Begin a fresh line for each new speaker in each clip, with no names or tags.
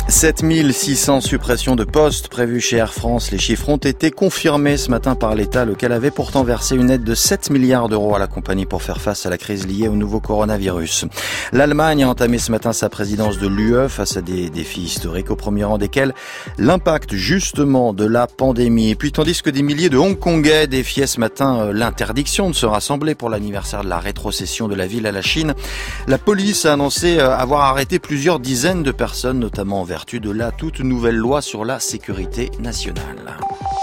7600 suppressions de postes prévues chez Air France. Les chiffres ont été confirmés ce matin par l'État, lequel avait pourtant versé une aide de 7 milliards d'euros à la compagnie pour faire face à la crise liée au nouveau coronavirus. L'Allemagne a entamé ce matin sa présidence de l'UE face à des défis historiques, au premier rang desquels l'impact justement de la pandémie. Et puis tandis que des milliers de Hongkongais défiaient ce matin l'interdiction de se rassembler pour l'anniversaire de la rétrocession de la ville à la Chine, la police a annoncé avoir arrêté plusieurs dizaines de personnes, notamment en vertu de la toute nouvelle loi sur la sécurité nationale.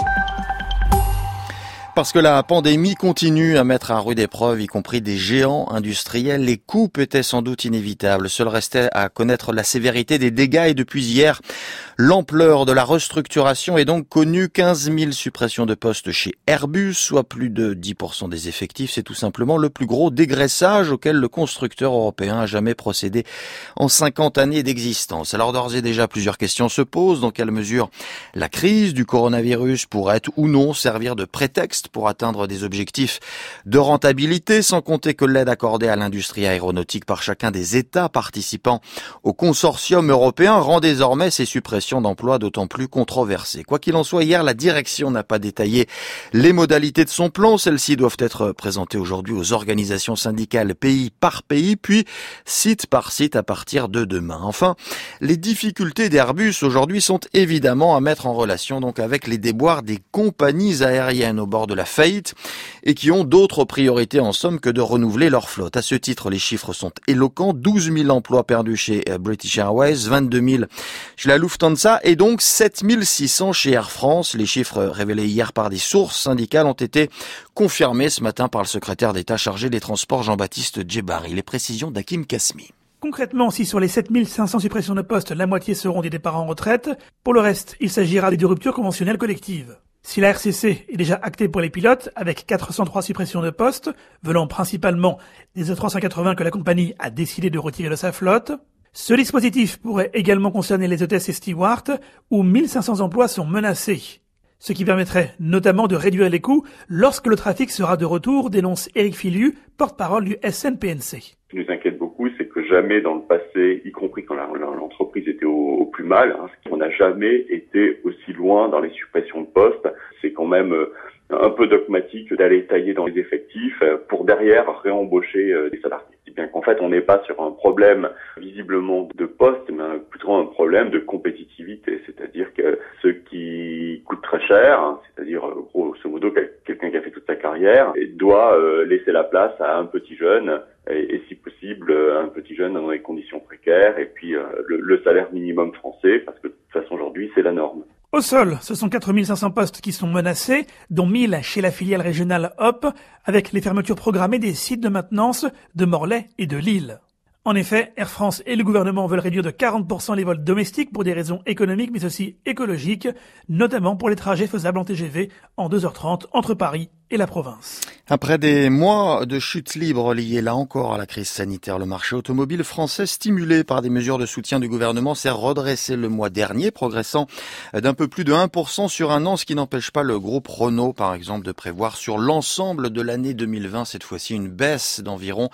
Parce que la pandémie continue à mettre à rude épreuve, y compris des géants industriels, les coupes étaient sans doute inévitables. Seul restait à connaître la sévérité des dégâts et depuis hier, l'ampleur de la restructuration est donc connue. 15 000 suppressions de postes chez Airbus, soit plus de 10% des effectifs. C'est tout simplement le plus gros dégraissage auquel le constructeur européen a jamais procédé en 50 années d'existence. Alors d'ores et déjà, plusieurs questions se posent. Dans quelle mesure la crise du coronavirus pourrait ou non servir de prétexte pour atteindre des objectifs de rentabilité, sans compter que l'aide accordée à l'industrie aéronautique par chacun des États participant au consortium européen rend désormais ces suppressions d'emplois d'autant plus controversées. Quoi qu'il en soit, hier, la direction n'a pas détaillé les modalités de son plan. Celles-ci doivent être présentées aujourd'hui aux organisations syndicales pays par pays, puis site par site à partir de demain. Enfin, les difficultés d'Airbus aujourd'hui sont évidemment à mettre en relation donc avec les déboires des compagnies aériennes au bord de la faillite et qui ont d'autres priorités en somme que de renouveler leur flotte. À ce titre, les chiffres sont éloquents. 12 000 emplois perdus chez British Airways, 22 000 chez la Lufthansa et donc 7 600 chez Air France. Les chiffres révélés hier par des sources syndicales ont été confirmés ce matin par le secrétaire d'État chargé des Transports Jean-Baptiste Djebbari. Les précisions d'Hakim Kasmi.
Concrètement, si sur les 7500 suppressions de postes, la moitié seront des départs en retraite, pour le reste, il s'agira des ruptures conventionnelles collectives. Si la RCC est déjà actée pour les pilotes, avec 403 suppressions de postes, venant principalement des A380 que la compagnie a décidé de retirer de sa flotte, ce dispositif pourrait également concerner les hôtesses et stewards, où 1500 emplois sont menacés. Ce qui permettrait notamment de réduire les coûts lorsque le trafic sera de retour, dénonce Éric Filiu, porte-parole du SNPNC.
Ce qui nous inquiète beaucoup, c'est que jamais dans le passé, y compris quand l'entreprise était au plus mal, on n'a jamais été aussi loin dans les suppressions de postes. C'est quand même un peu dogmatique d'aller tailler dans les effectifs pour derrière réembaucher des salariés. Si bien qu'en fait, on n'est pas sur un problème visiblement de poste, mais plutôt un problème de compétitivité. C'est-à-dire que ce qui coûte très cher, c'est-à-dire grosso modo quelqu'un qui a fait toute sa carrière, doit laisser la place à un petit jeune et si possible un petit jeune dans des conditions précaires et puis le salaire minimum français parce que de toute façon aujourd'hui c'est la norme.
Au sol, ce sont 4500 postes qui sont menacés, dont 1000 chez la filiale régionale HOP, avec les fermetures programmées des sites de maintenance de Morlaix et de Lille. En effet, Air France et le gouvernement veulent réduire de 40% les vols domestiques pour des raisons économiques mais aussi écologiques, notamment pour les trajets faisables en TGV en 2h30 entre Paris et la province.
Après des mois de chute libre liée là encore à la crise sanitaire, le marché automobile français, stimulé par des mesures de soutien du gouvernement, s'est redressé le mois dernier, progressant d'un peu plus de 1% sur un an, ce qui n'empêche pas le groupe Renault, par exemple, de prévoir sur l'ensemble de l'année 2020, cette fois-ci une baisse d'environ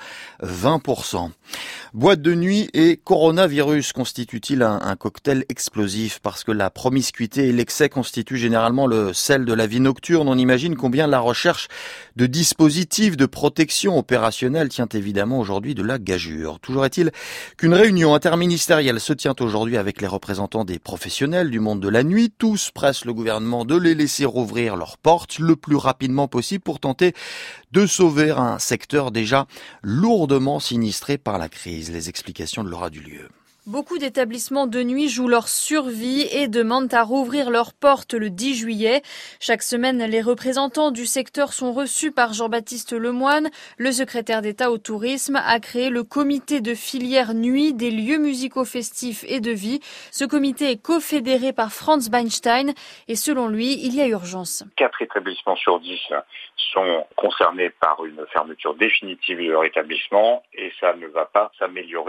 20%. Boîte de nuit et coronavirus constituent-ils un cocktail explosif? Parce que la promiscuité et l'excès constituent généralement le sel de la vie nocturne. On imagine combien la recherche de dispositifs de protection opérationnelle tient évidemment aujourd'hui de la gageure. Toujours est-il qu'une réunion interministérielle se tient aujourd'hui avec les représentants des professionnels du monde de la nuit. Tous pressent le gouvernement de les laisser rouvrir leurs portes le plus rapidement possible pour tenter de sauver un secteur déjà lourdement sinistré par la crise. Les explications de Laura Dulieu.
Beaucoup d'établissements de nuit jouent leur survie et demandent à rouvrir leurs portes le 10 juillet. Chaque semaine, les représentants du secteur sont reçus par Jean-Baptiste Lemoyne. Le secrétaire d'État au tourisme a créé le comité de filière nuit des lieux musicaux festifs et de vie. Ce comité est co-fédéré par Franz Weinstein et selon lui, il y a urgence.
4 établissements sur 10 sont concernés par une fermeture définitive de leur établissement et ça ne va pas s'améliorer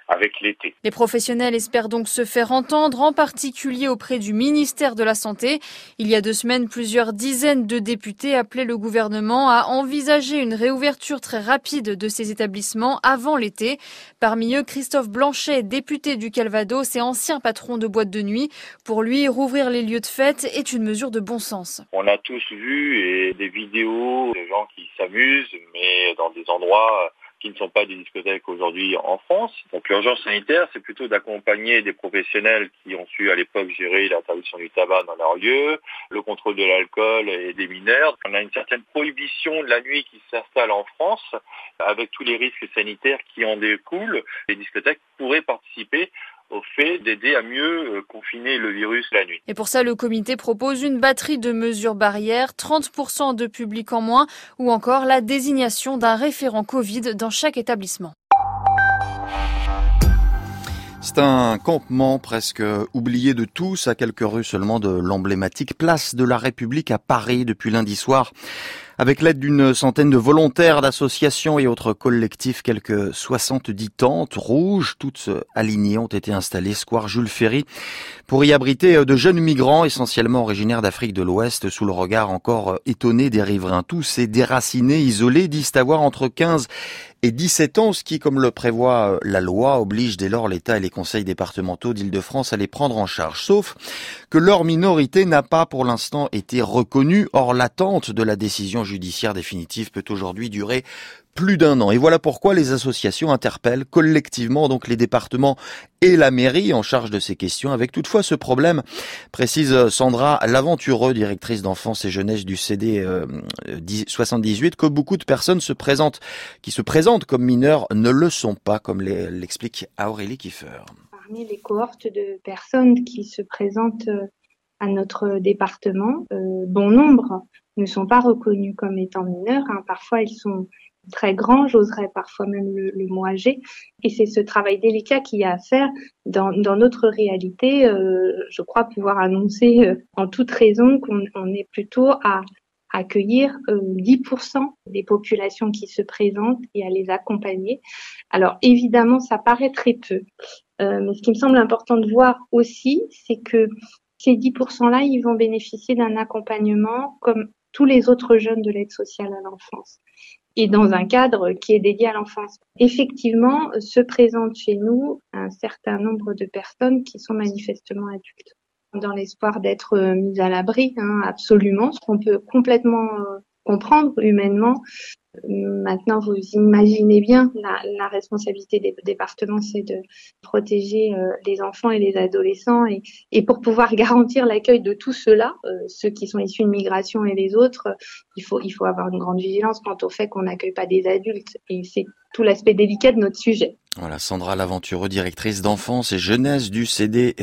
avec l'été.
Les professionnels espèrent donc se faire entendre, en particulier auprès du ministère de la Santé. Il y a 2 semaines, plusieurs dizaines de députés appelaient le gouvernement à envisager une réouverture très rapide de ces établissements avant l'été. Parmi eux, Christophe Blanchet, député du Calvados et ancien patron de boîte de nuit. Pour lui, rouvrir les lieux de fête est une mesure de bon sens.
On a tous vu des vidéos de gens qui s'amusent, mais dans des endroits qui ne sont pas des discothèques aujourd'hui en France. Donc l'urgence sanitaire, c'est plutôt d'accompagner des professionnels qui ont su à l'époque gérer l'interdiction du tabac dans leur lieu, le contrôle de l'alcool et des mineurs. On a une certaine prohibition de la nuit qui s'installe en France, avec tous les risques sanitaires qui en découlent. Les discothèques pourraient participer au fait d'aider à mieux confiner le virus la nuit.
Et pour ça, le comité propose une batterie de mesures barrières, 30% de public en moins, ou encore la désignation d'un référent Covid dans chaque établissement.
C'est un campement presque oublié de tous, à quelques rues seulement de l'emblématique place de la République à Paris depuis lundi soir. Avec l'aide d'une centaine de volontaires, d'associations et autres collectifs, quelques 70 tentes rouges, toutes alignées, ont été installées square Jules Ferry pour y abriter de jeunes migrants, essentiellement originaires d'Afrique de l'Ouest, sous le regard encore étonné des riverains. Tous ces déracinés, isolés, disent avoir entre 15 et 17 ans, ce qui, comme le prévoit la loi, oblige dès lors l'État et les conseils départementaux d'Île-de-France à les prendre en charge. Sauf que leur minorité n'a pas pour l'instant été reconnue. Or, l'attente de la décision judiciaire définitive peut aujourd'hui durer plus d'1 an. Et voilà pourquoi les associations interpellent collectivement donc les départements et la mairie en charge de ces questions, avec toutefois ce problème, précise Sandra Laventureux, directrice d'enfance et jeunesse du CD 78, que beaucoup de personnes qui se présentent comme mineurs ne le sont pas, comme l'explique Aurélie Kiefer.
Parmi les cohortes de personnes qui se présentent à notre département, bon nombre ne sont pas reconnus comme étant mineurs. Parfois, ils sont très grands, j'oserais parfois même le mot âgé. Et c'est ce travail délicat qu'il y a à faire dans notre réalité. Je crois pouvoir annoncer en toute raison qu'on est plutôt à accueillir 10% des populations qui se présentent et à les accompagner. Alors évidemment, ça paraît très peu. Mais ce qui me semble important de voir aussi, c'est que ces 10%-là, ils vont bénéficier d'un accompagnement comme tous les autres jeunes de l'aide sociale à l'enfance, et dans un cadre qui est dédié à l'enfance. Effectivement, se présentent chez nous un certain nombre de personnes qui sont manifestement adultes, dans l'espoir d'être mises à l'abri, absolument, ce qu'on peut complètement comprendre humainement. Maintenant, vous imaginez bien, la responsabilité des départements, c'est de protéger les enfants et les adolescents, et pour pouvoir garantir l'accueil de tous ceux-là, ceux qui sont issus de migration et les autres, il faut avoir une grande vigilance quant au fait qu'on n'accueille pas des adultes, et c'est tout l'aspect délicat de notre sujet.
Voilà, Sandra Laventureux, directrice d'enfance et jeunesse du CD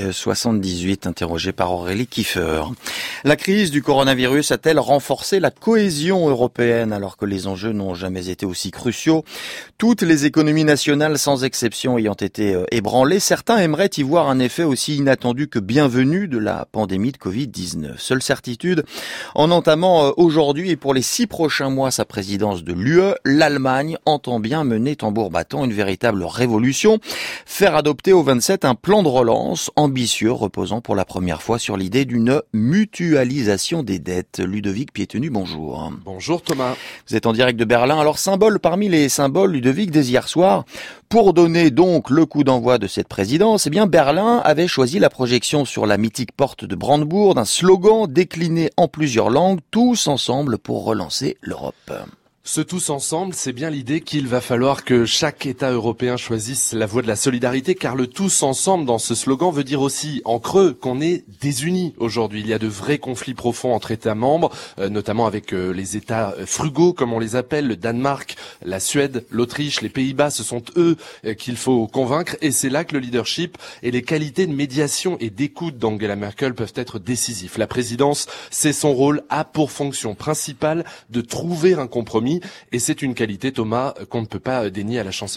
78, interrogée par Aurélie Kiefer. La crise du coronavirus a-t-elle renforcé la cohésion européenne alors que les enjeux n'ont jamais été aussi cruciaux? Toutes les économies nationales, sans exception, ayant été ébranlées, certains aimeraient y voir un effet aussi inattendu que bienvenu de la pandémie de Covid-19. Seule certitude, en entamant aujourd'hui et pour les 6 prochains mois sa présidence de l'UE, l'Allemagne entend bien mener tambour battant une véritable révolution, faire adopter au 27 un plan de relance ambitieux reposant pour la première fois sur l'idée d'une mutualisation des dettes. Ludovic Piétenu, bonjour.
Bonjour Thomas.
Vous êtes en direct de Berlin. Alors, symbole parmi les symboles, Ludovic, dès hier soir, pour donner donc le coup d'envoi de cette présidence, eh bien Berlin avait choisi la projection sur la mythique porte de Brandebourg d'un slogan décliné en plusieurs langues, tous ensemble pour relancer l'Europe.
Ce tous ensemble, c'est bien l'idée qu'il va falloir que chaque État européen choisisse la voie de la solidarité, car le tous ensemble dans ce slogan veut dire aussi, en creux, qu'on est désunis aujourd'hui. Il y a de vrais conflits profonds entre États membres, notamment avec les États frugaux, comme on les appelle, le Danemark, la Suède, l'Autriche, les Pays-Bas. Ce sont eux qu'il faut convaincre, et c'est là que le leadership et les qualités de médiation et d'écoute d'Angela Merkel peuvent être décisifs. La présidence, c'est son rôle, a pour fonction principale de trouver un compromis. Et c'est une qualité, Thomas, qu'on ne peut pas dénier à la chancelière.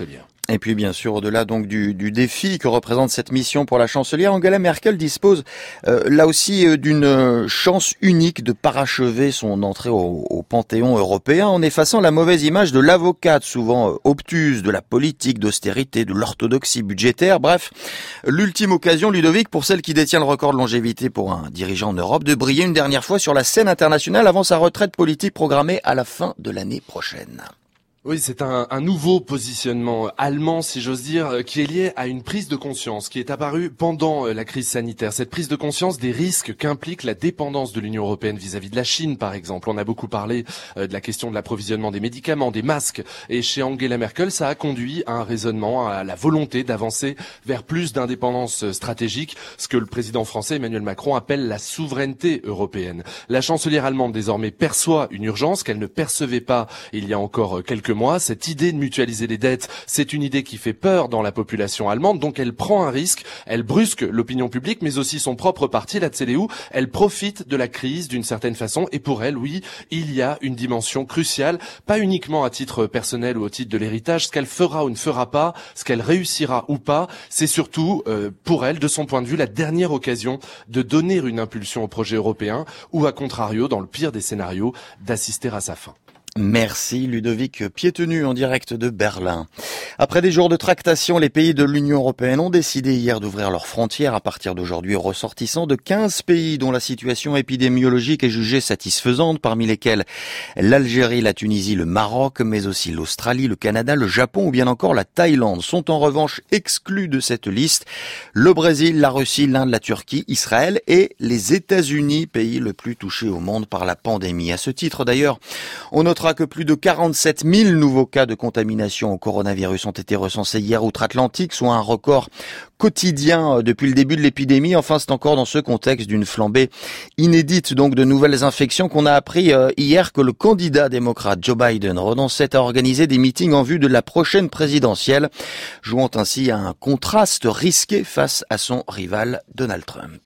Et puis bien sûr, au-delà donc du défi que représente cette mission pour la chancelière, Angela Merkel dispose là aussi d'une chance unique de parachever son entrée au panthéon européen en effaçant la mauvaise image de l'avocate souvent obtuse de la politique d'austérité, de l'orthodoxie budgétaire. Bref, l'ultime occasion, Ludovic, pour celle qui détient le record de longévité pour un dirigeant en Europe, de briller une dernière fois sur la scène internationale avant sa retraite politique programmée à la fin de l'année prochaine.
Oui, c'est un nouveau positionnement allemand, si j'ose dire, qui est lié à une prise de conscience qui est apparue pendant la crise sanitaire. Cette prise de conscience des risques qu'implique la dépendance de l'Union européenne vis-à-vis de la Chine, par exemple. On a beaucoup parlé de la question de l'approvisionnement des médicaments, des masques. Et chez Angela Merkel, ça a conduit à un raisonnement, à la volonté d'avancer vers plus d'indépendance stratégique, ce que le président français Emmanuel Macron appelle la souveraineté européenne. La chancelière allemande, désormais, perçoit une urgence qu'elle ne percevait pas il y a encore quelques mois. Cette idée de mutualiser les dettes, c'est une idée qui fait peur dans la population allemande, donc elle prend un risque, elle brusque l'opinion publique, mais aussi son propre parti, la CDU. Elle profite de la crise d'une certaine façon, et pour elle, oui, il y a une dimension cruciale, pas uniquement à titre personnel ou au titre de l'héritage, ce qu'elle fera ou ne fera pas, ce qu'elle réussira ou pas, c'est surtout, pour elle, de son point de vue, la dernière occasion de donner une impulsion au projet européen, ou à contrario, dans le pire des scénarios, d'assister à sa fin.
Merci Ludovic Piétenu en direct de Berlin. Après des jours de tractation, les pays de l'Union européenne ont décidé hier d'ouvrir leurs frontières à partir d'aujourd'hui aux ressortissants de 15 pays dont la situation épidémiologique est jugée satisfaisante, parmi lesquels l'Algérie, la Tunisie, le Maroc, mais aussi l'Australie, le Canada, le Japon ou bien encore la Thaïlande sont en revanche exclus de cette liste. Le Brésil, la Russie, l'Inde, la Turquie, Israël et les États-Unis, pays le plus touché au monde par la pandémie. À ce titre d'ailleurs, on notera que plus de 47 000 nouveaux cas de contamination au coronavirus ont été recensés hier outre-Atlantique, soit un record quotidien depuis le début de l'épidémie. Enfin, c'est encore dans ce contexte d'une flambée inédite, donc de nouvelles infections, qu'on a appris hier que le candidat démocrate Joe Biden renonçait à organiser des meetings en vue de la prochaine présidentielle, jouant ainsi à un contraste risqué face à son rival Donald Trump.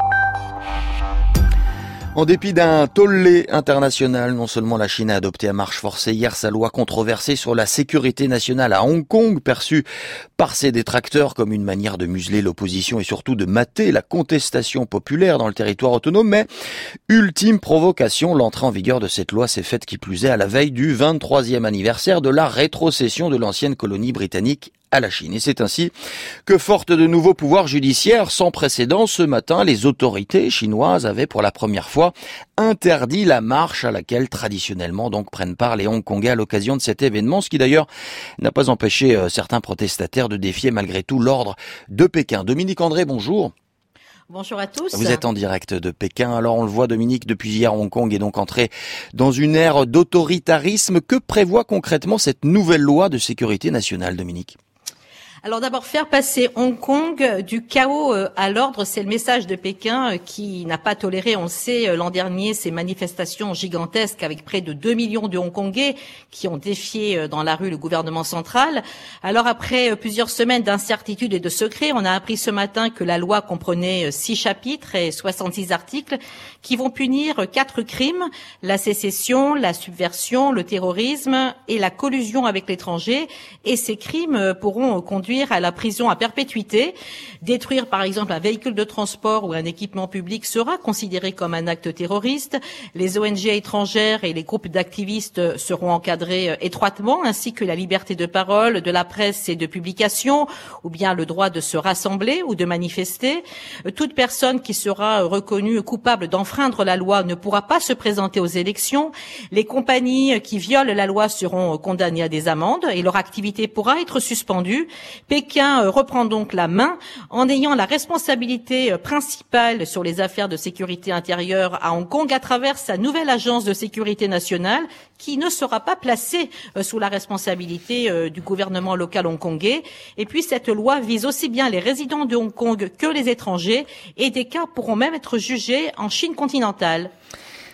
En dépit d'un tollé international, non seulement la Chine a adopté à marche forcée hier sa loi controversée sur la sécurité nationale à Hong Kong, perçue par ses détracteurs comme une manière de museler l'opposition et surtout de mater la contestation populaire dans le territoire autonome, mais ultime provocation, l'entrée en vigueur de cette loi s'est faite qui plus est à la veille du 23e anniversaire de la rétrocession de l'ancienne colonie britannique à la Chine. Et c'est ainsi que, forte de nouveaux pouvoirs judiciaires sans précédent, ce matin, les autorités chinoises avaient pour la première fois interdit la marche à laquelle traditionnellement donc prennent part les Hongkongais à l'occasion de cet événement, ce qui d'ailleurs n'a pas empêché certains protestataires de défier malgré tout l'ordre de Pékin. Dominique André, bonjour.
Bonjour à tous.
Vous êtes en direct de Pékin. Alors on le voit, Dominique, depuis hier, Hong Kong est donc entré dans une ère d'autoritarisme. Que prévoit concrètement cette nouvelle loi de sécurité nationale, Dominique ?
Alors d'abord, faire passer Hong Kong du chaos à l'ordre, c'est le message de Pékin qui n'a pas toléré, on le sait, l'an dernier, ces manifestations gigantesques avec près de 2 millions de Hongkongais qui ont défié dans la rue le gouvernement central. Alors après plusieurs semaines d'incertitude et de secret, on a appris ce matin que la loi comprenait 6 chapitres et 66 articles qui vont punir 4 crimes, la sécession, la subversion, le terrorisme et la collusion avec l'étranger. Et ces crimes pourront conduire à la prison à perpétuité. Détruire par exemple un véhicule de transport ou un équipement public sera considéré comme un acte terroriste. Les ONG étrangères et les groupes d'activistes seront encadrés étroitement, ainsi que la liberté de parole, de la presse et de publication, ou bien le droit de se rassembler ou de manifester. Toute personne qui sera reconnue coupable d'enfreindre la loi ne pourra pas se présenter aux élections. Les compagnies qui violent la loi seront condamnées à des amendes et leur activité pourra être suspendue. Pékin reprend donc la main en ayant la responsabilité principale sur les affaires de sécurité intérieure à Hong Kong à travers sa nouvelle agence de sécurité nationale qui ne sera pas placée sous la responsabilité du gouvernement local hongkongais. Et puis cette loi vise aussi bien les résidents de Hong Kong que les étrangers et des cas pourront même être jugés en Chine continentale.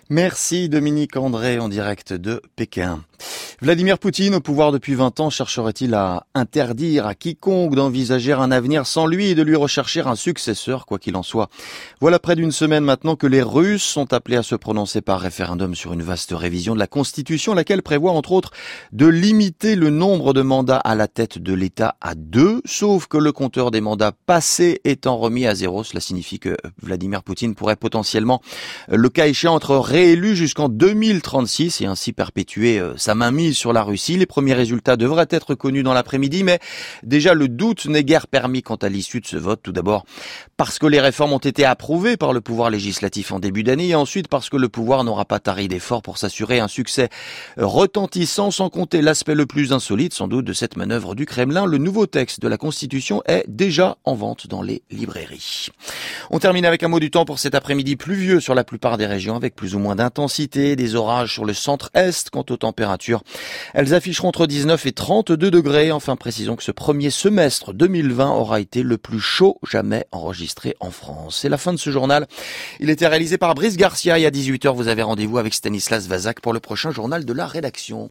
Merci Dominique André en direct de Pékin. Vladimir Poutine, au pouvoir depuis 20 ans, chercherait-il à interdire à quiconque d'envisager un avenir sans lui et de lui rechercher un successeur, quoi qu'il en soit. Voilà près d'une semaine maintenant que les Russes sont appelés à se prononcer par référendum sur une vaste révision de la Constitution, laquelle prévoit entre autres de limiter le nombre de mandats à la tête de l'État à 2, sauf que le compteur des mandats passés étant remis à 0. Cela signifie que Vladimir Poutine pourrait potentiellement, le cas échéant, être réélu jusqu'en 2036 et ainsi perpétuer sa mainmise sur la Russie. Les premiers résultats devraient être connus dans l'après-midi, mais déjà le doute n'est guère permis quant à l'issue de ce vote. Tout d'abord parce que les réformes ont été approuvées par le pouvoir législatif en début d'année et ensuite parce que le pouvoir n'aura pas tari d'efforts pour s'assurer un succès retentissant, sans compter l'aspect le plus insolite sans doute de cette manœuvre du Kremlin. Le nouveau texte de la Constitution est déjà en vente dans les librairies. On termine avec un mot du temps pour cet après-midi pluvieux sur la plupart des régions avec plus ou moins d'intensité, des orages sur le centre-est. Quant aux températures, elles afficheront entre 19 et 32 degrés. Enfin, précisons que ce premier semestre 2020 aura été le plus chaud jamais enregistré en France. C'est la fin de ce journal. Il était réalisé par Brice Garcia et à 18h, vous avez rendez-vous avec Stanislas Vazak pour le prochain journal de la rédaction.